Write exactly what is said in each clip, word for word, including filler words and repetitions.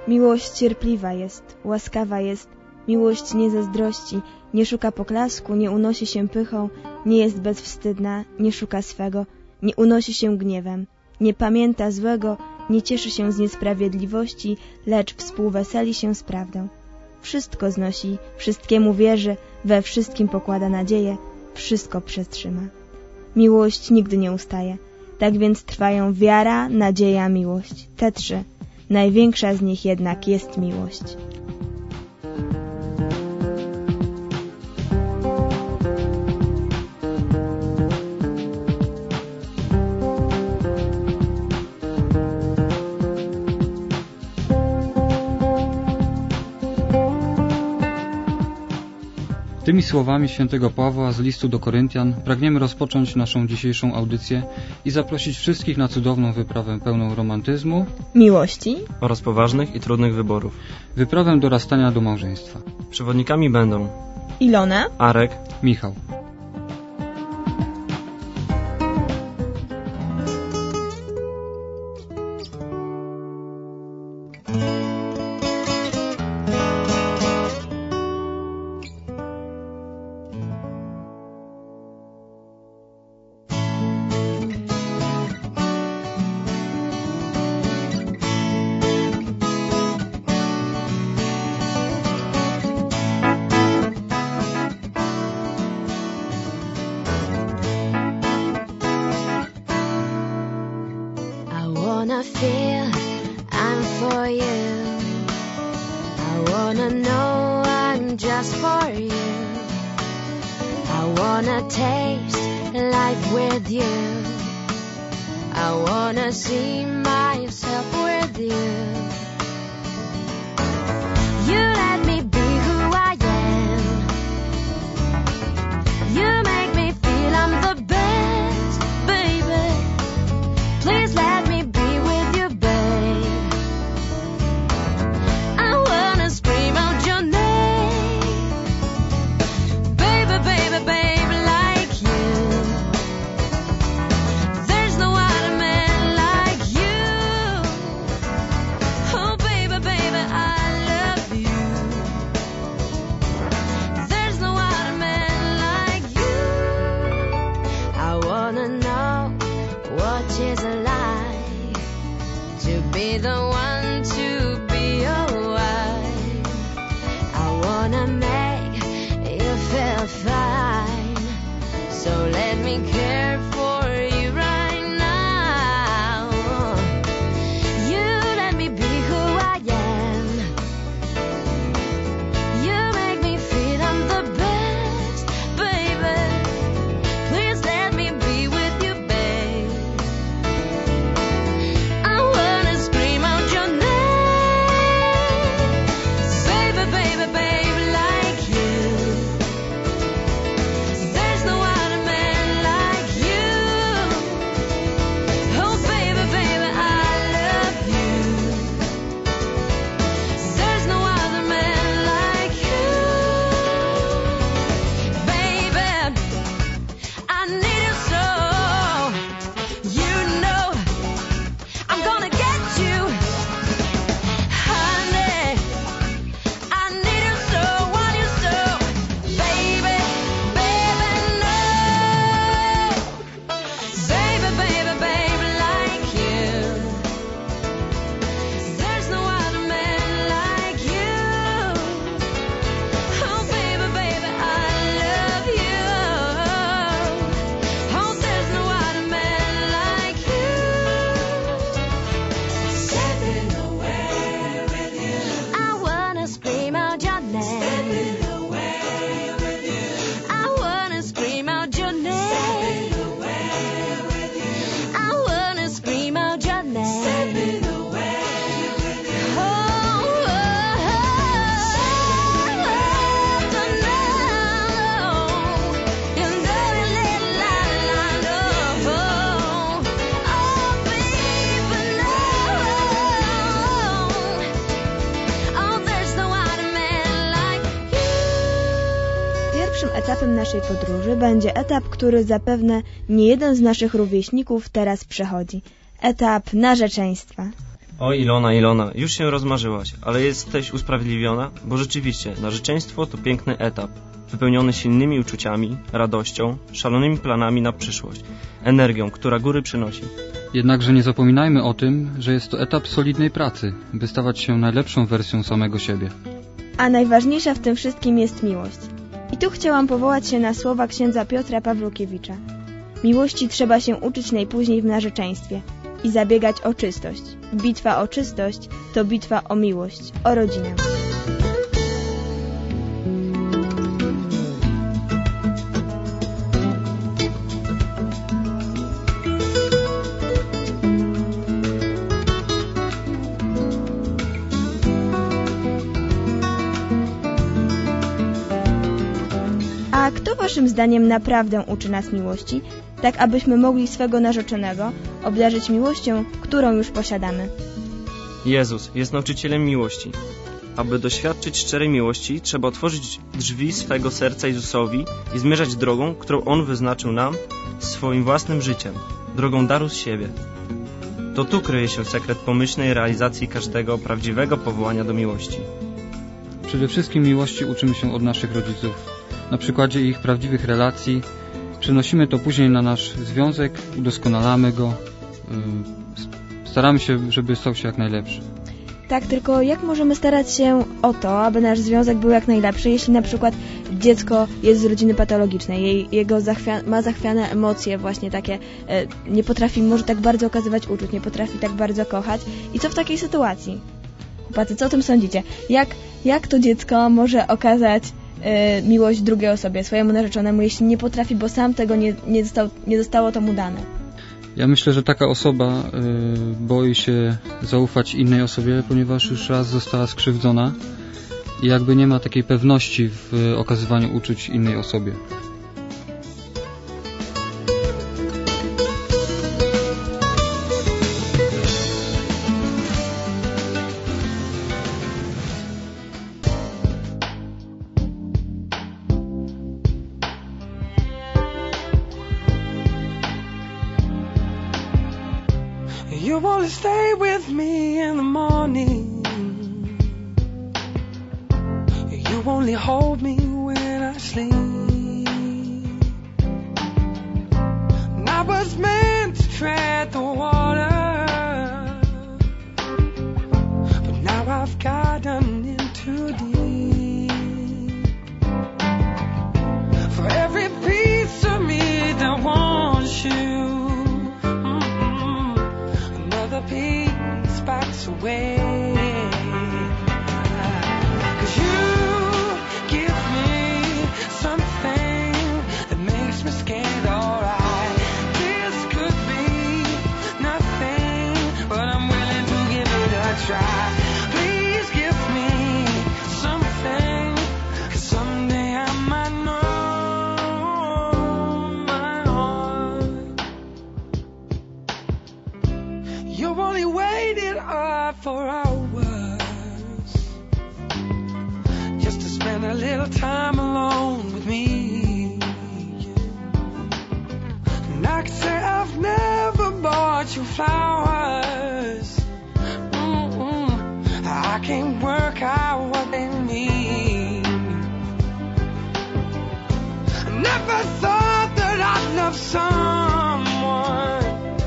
Miłość cierpliwa jest, łaskawa jest, miłość nie zazdrości, nie szuka poklasku, nie unosi się pychą, nie jest bezwstydna, nie szuka swego, nie unosi się gniewem, nie pamięta złego, nie cieszy się z niesprawiedliwości, lecz współweseli się z prawdą. Wszystko znosi, wszystkiemu wierzy, we wszystkim pokłada nadzieję, wszystko przetrzyma. Miłość nigdy nie ustaje, tak więc trwają wiara, nadzieja, miłość. Te trzy. Największa z nich jednak jest miłość. Tymi słowami świętego Pawła z listu do Koryntian pragniemy rozpocząć naszą dzisiejszą audycję i zaprosić wszystkich na cudowną wyprawę pełną romantyzmu, miłości oraz poważnych i trudnych wyborów. Wyprawę dorastania do małżeństwa. Przewodnikami będą Ilona, Arek, Michał. wanna feel I'm for you. I wanna know I'm just for you. I wanna taste life with you. I wanna see myself with you. You let me be who I am. You make me feel I'm the best, baby. Please let me be with you, babe. I wanna scream out your name, baby, baby, baby, like you. There's no other man like you. Oh, baby, baby, I love you. There's no other man like you. I wanna know what is a lie, to be the one to be your wife. I wanna make you feel fine, so let me care for you right now. You let me be who I am. You make me feel I'm the best, baby. Please let me be with you, babe. I wanna scream out your name, baby, baby, baby, like you. There's no other man like you. Oh, baby, baby, I love you. There's no other man like you. Baby, I need you so. You know I'm gonna get you, honey. I need you so, want you so, baby, baby, no. Baby, baby, baby, like you. There's no other man like you. Oh, baby, baby, I love you. Oh, there's no other man like you. Stepping away with you. I wanna scream out your name. Stepping away with you. I wanna scream out your name. Stepping away with you. I wanna scream out your name. Stepping away with you. Oh, oh, oh. Stepping away. You know you let la la know. Oh, baby, no. Oh, there's no other man like you. Pierwszym etapem naszej podróży będzie etap, który zapewne nie jeden z naszych rówieśników teraz przechodzi. Etap narzeczeństwa. Oj, Ilona, Ilona, już się rozmarzyłaś, ale jesteś usprawiedliwiona, bo rzeczywiście narzeczeństwo to piękny etap, wypełniony silnymi uczuciami, radością, szalonymi planami na przyszłość, energią, która góry przynosi. Jednakże nie zapominajmy o tym, że jest to etap solidnej pracy, by stawać się najlepszą wersją samego siebie. A najważniejsza w tym wszystkim jest miłość. I tu chciałam powołać się na słowa księdza Piotra Pawlukiewicza. Miłości trzeba się uczyć najpóźniej w narzeczeństwie i zabiegać o czystość. Bitwa o czystość to bitwa o miłość, o rodzinę. A kto waszym zdaniem naprawdę uczy nas miłości, tak abyśmy mogli swego narzeczonego obdarzyć miłością, którą już posiadamy? Jezus jest nauczycielem miłości. Aby doświadczyć szczerej miłości, trzeba otworzyć drzwi swego serca Jezusowi i zmierzać drogą, którą On wyznaczył nam swoim własnym życiem, drogą daru z siebie. To tu kryje się sekret pomyślnej realizacji każdego prawdziwego powołania do miłości. Przede wszystkim miłości uczymy się od naszych rodziców. Na przykładzie ich prawdziwych relacji przenosimy to później na nasz związek, udoskonalamy go, yy, staramy się, żeby stał się jak najlepszy. Tak, tylko jak możemy starać się o to, aby nasz związek był jak najlepszy, jeśli na przykład dziecko jest z rodziny patologicznej, jej, jego zachwia- ma zachwiane emocje właśnie takie, e, nie potrafi może tak bardzo okazywać uczuć, nie potrafi tak bardzo kochać. I co w takiej sytuacji? Chłopacy, co o tym sądzicie? Jak, jak to dziecko może okazać e, miłość drugiej osobie, swojemu narzeczonemu, jeśli nie potrafi, bo sam tego nie, nie, został, nie zostało to mu dane? Ja myślę, że taka osoba y, boi się zaufać innej osobie, ponieważ już raz została skrzywdzona i jakby nie ma takiej pewności w y, okazywaniu uczuć innej osobie. You wanna stay with me in the morning. You only hold me when I sleep. And I was meant to tread the water, but now I've gotten in too deep. For every piece of me that wants you, peace backs away. 'Cause you give me something that makes me scared, alright. This could be nothing, but I'm willing to give it a try. Please give me something, 'cause someday I might know my heart. You've only waited up for hours just to spend a little time alone with me. And I can say I've never bought you flowers. Mm-mm. I can't work out what they mean. I never thought that I'd love someone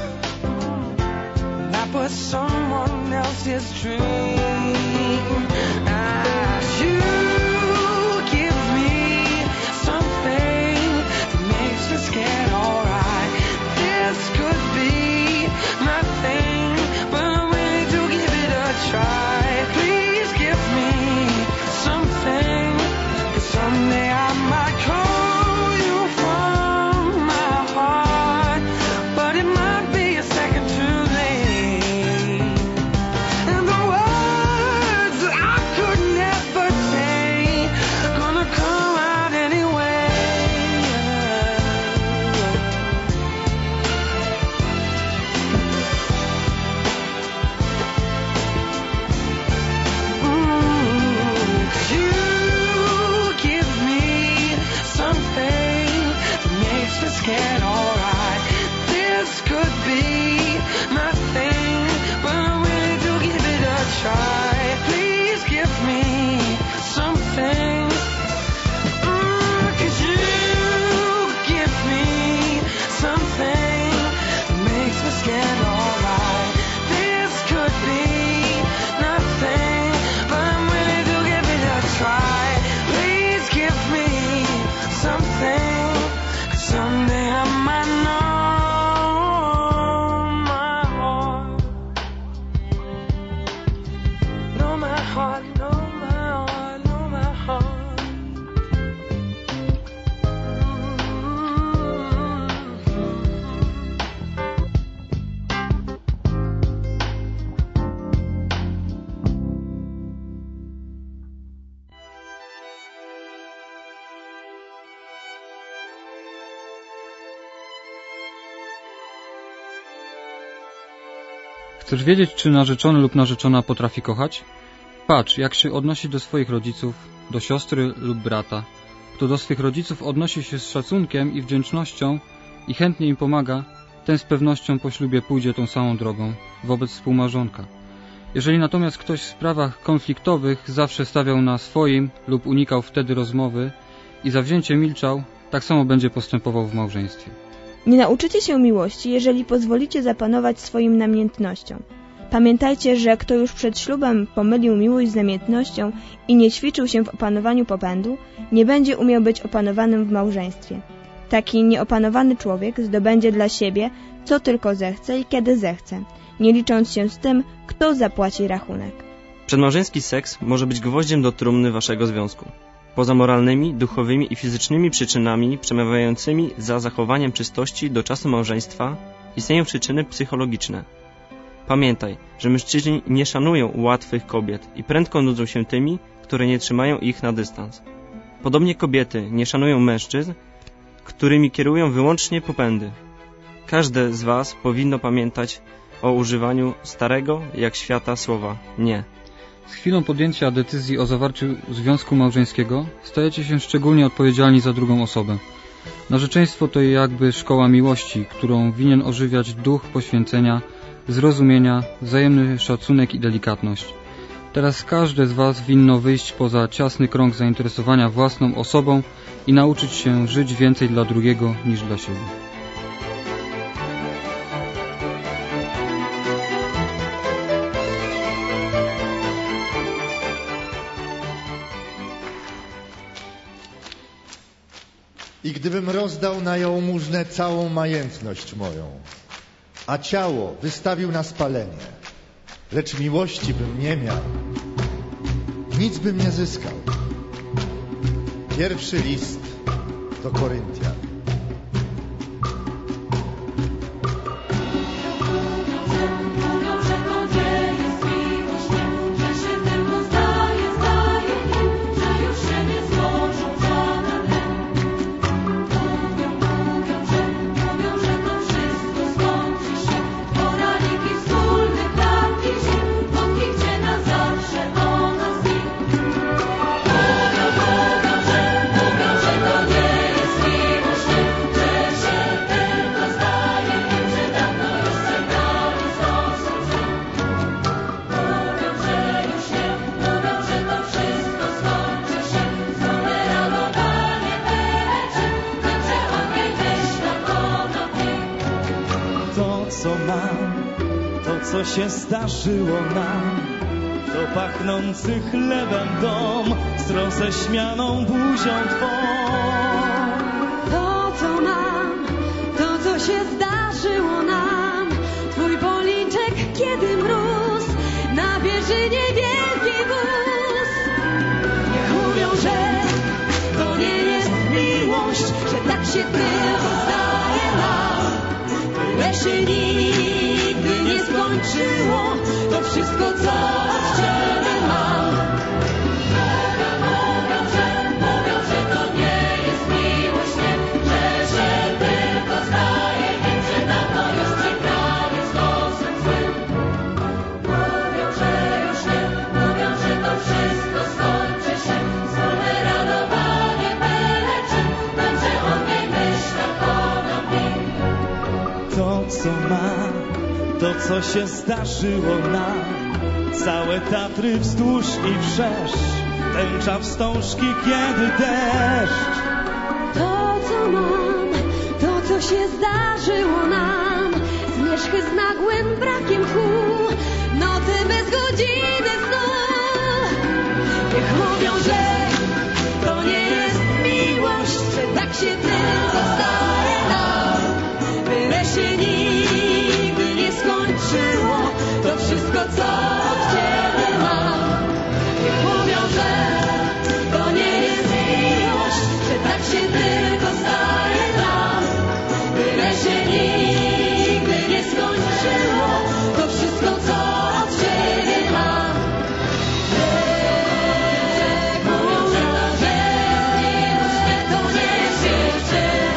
but someone else's dream. Ah, you give me something that makes me scared, alright. This could be nothing, but I'm willing to give it a try. Please give me something, 'cause someday I might call you from my heart, but it might be a second too late. And the world Chcesz wiedzieć, czy narzeczony lub narzeczona potrafi kochać? Patrz, jak się odnosi do swoich rodziców, do siostry lub brata. Kto do swych rodziców odnosi się z szacunkiem i wdzięcznością i chętnie im pomaga, ten z pewnością po ślubie pójdzie tą samą drogą wobec współmałżonka. Jeżeli natomiast ktoś w sprawach konfliktowych zawsze stawiał na swoim lub unikał wtedy rozmowy i zawzięcie milczał, tak samo będzie postępował w małżeństwie. Nie nauczycie się miłości, jeżeli pozwolicie zapanować swoim namiętnością. Pamiętajcie, że kto już przed ślubem pomylił miłość z namiętnością i nie ćwiczył się w opanowaniu popędu, nie będzie umiał być opanowanym w małżeństwie. Taki nieopanowany człowiek zdobędzie dla siebie, co tylko zechce i kiedy zechce, nie licząc się z tym, kto zapłaci rachunek. Przedmałżeński seks może być gwoździem do trumny waszego związku. Poza moralnymi, duchowymi i fizycznymi przyczynami przemawiającymi za zachowaniem czystości do czasu małżeństwa istnieją przyczyny psychologiczne. Pamiętaj, że mężczyźni nie szanują łatwych kobiet i prędko nudzą się tymi, które nie trzymają ich na dystans. Podobnie kobiety nie szanują mężczyzn, którymi kierują wyłącznie popędy. Każde z was powinno pamiętać o używaniu starego jak świata słowa nie. Z chwilą podjęcia decyzji o zawarciu związku małżeńskiego stajecie się szczególnie odpowiedzialni za drugą osobę. Narzeczeństwo to jakby szkoła miłości, którą winien ożywiać duch poświęcenia, zrozumienia, wzajemny szacunek i delikatność. Teraz każde z was winno wyjść poza ciasny krąg zainteresowania własną osobą i nauczyć się żyć więcej dla drugiego niż dla siebie. I gdybym rozdał na jałmużnę całą majętność moją, a ciało wystawił na spalenie, lecz miłości bym nie miał, nic bym nie zyskał. Pierwszy list do Koryntian. Co się zdarzyło nam, to pachnący chlebem dom z roześmianą buzią twą. To co mam, to co się zdarzyło nam, twój policzek kiedy mróz na wieżynie wielkiej wóz. Niech mówią, że to nie jest miłość, że tak się tylko zdaje nam, tyle się nigdy nie skończyło, to wszystko co od ciebie mam. Mówią, że, mówią, że to nie jest miłość, nie, że się tylko zdaje, wiem, że dawno już przegrali z losem złym. Mówią, że już nie, mówią, że to wszystko skończy się, wspólne radowanie byle czym, będzie on mniej myśla ponad mi. To co mam, to co się zdarzyło nam, całe Tatry wzdłuż i wszerz, tęcza wstążki kiedy deszcz. To co mam, to co się zdarzyło nam, zmierzchy z nagłym brakiem tchu, nocy bez godziny snu. Niech mówią, że to nie jest miłość, że tak się tylko zdaje nam, byle się nigdy nie skończyło, to wszystko co od ciebie mam. Niech mówią, że to nie jest miłość, że tak się tylko zdaje nam, byle się nigdy nie skończyło, to wszystko co od ciebie mam. Mówią, że to nie jest miłość, to nie jest miłość,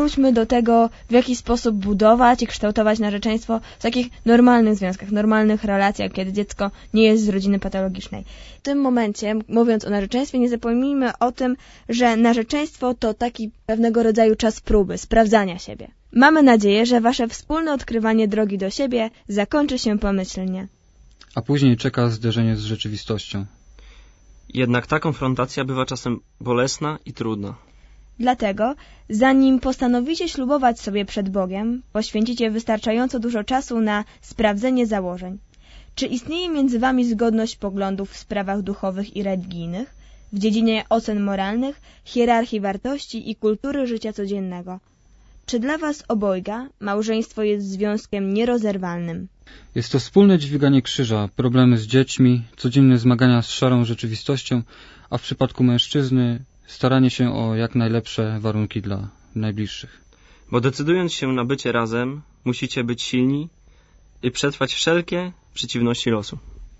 wróćmy do tego, w jaki sposób budować i kształtować narzeczeństwo w takich normalnych związkach, normalnych relacjach, kiedy dziecko nie jest z rodziny patologicznej. W tym momencie, mówiąc o narzeczeństwie, nie zapomnijmy o tym, że narzeczeństwo to taki pewnego rodzaju czas próby, sprawdzania siebie. Mamy nadzieję, że wasze wspólne odkrywanie drogi do siebie zakończy się pomyślnie. A później czeka zderzenie z rzeczywistością. Jednak ta konfrontacja bywa czasem bolesna i trudna. Dlatego, zanim postanowicie ślubować sobie przed Bogiem, poświęcicie wystarczająco dużo czasu na sprawdzenie założeń. Czy istnieje między wami zgodność poglądów w sprawach duchowych i religijnych, w dziedzinie ocen moralnych, hierarchii wartości i kultury życia codziennego? Czy dla was obojga małżeństwo jest związkiem nierozerwalnym? Jest to wspólne dźwiganie krzyża, problemy z dziećmi, codzienne zmagania z szarą rzeczywistością, a w przypadku mężczyzny staranie się o jak najlepsze warunki dla najbliższych. Bo decydując się na bycie razem, musicie być silni i przetrwać wszelkie przeciwności losu.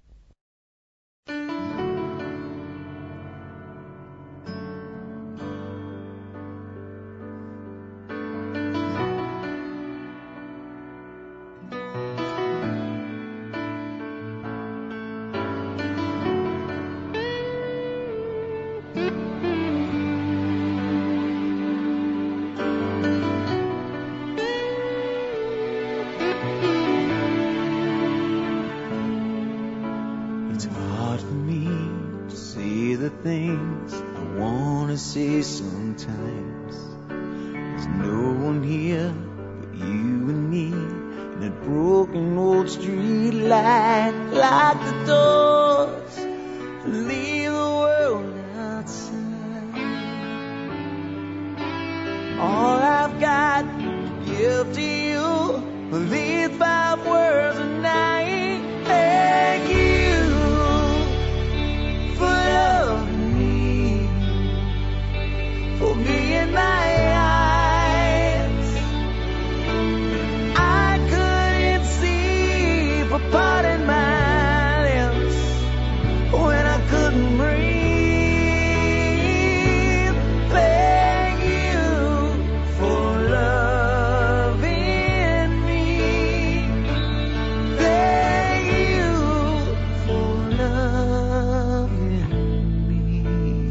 It's hard for me to say the things I want to say sometimes. There's no one here but you and me, and that broken old street light. Lock the doors and leave the world outside. All I've got to give to you are these five words a night. Thank you for loving me, for being my eyes. I couldn't see for parting my lips when I couldn't breathe. Thank you for loving me. Thank you for loving me.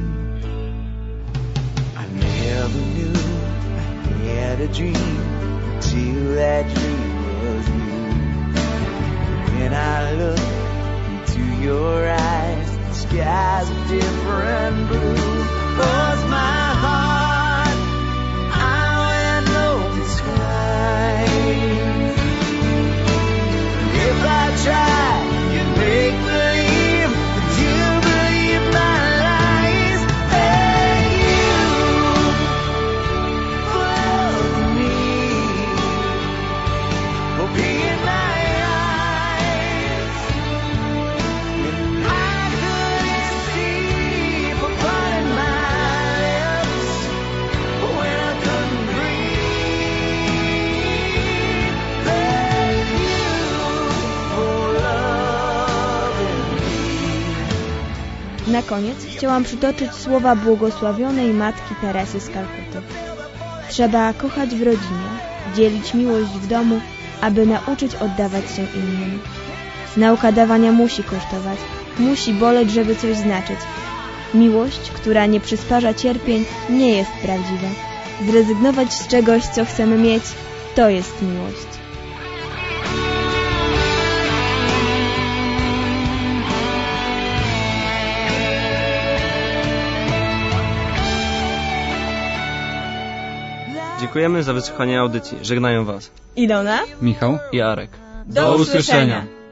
I never knew I had a dream until that dream was you. When I look into your eyes, the sky's a different blue. 'Cause my heart, I went open skies. If I tried, you'd make believe that you believe my lies. Thank you for loving me, for being my eyes. And I couldn't see for parting my lips when I couldn't breathe. Thank you for loving me. Na koniec chciałam przytoczyć słowa błogosławionej matki Teresy z Kalkuty. Trzeba kochać w rodzinie, dzielić miłość w domu, aby nauczyć oddawać się innym. Nauka dawania musi kosztować, musi boleć, żeby coś znaczyć. Miłość, która nie przysparza cierpień, nie jest prawdziwa. Zrezygnować z czegoś, co chcemy mieć, to jest miłość. Dziękujemy za wysłuchanie audycji. Żegnają Was Ilona? Michał? i Arek. Do usłyszenia.